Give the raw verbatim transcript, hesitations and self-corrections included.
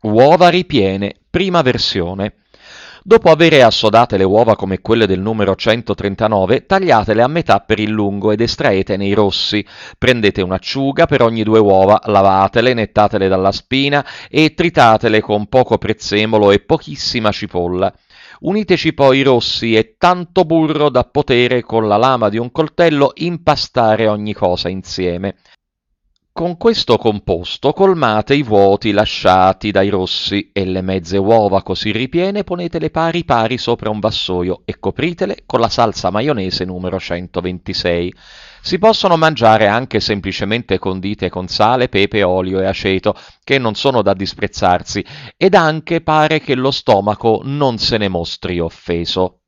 Uova ripiene, prima versione. Dopo avere assodate le uova come quelle del numero centotrentanove, tagliatele a metà per il lungo ed estraetene i rossi. Prendete un'acciuga per ogni due uova, lavatele, nettatele dalla spina e tritatele con poco prezzemolo e pochissima cipolla. Uniteci poi i rossi e tanto burro da potere con la lama di un coltello impastare ogni cosa insieme. Con questo composto colmate i vuoti lasciati dai rossi e le mezze uova così ripiene ponetele pari pari sopra un vassoio e copritele con la salsa maionese numero centoventisei. Si possono mangiare anche semplicemente condite con sale, pepe, olio e aceto, che non sono da disprezzarsi, ed anche pare che lo stomaco non se ne mostri offeso.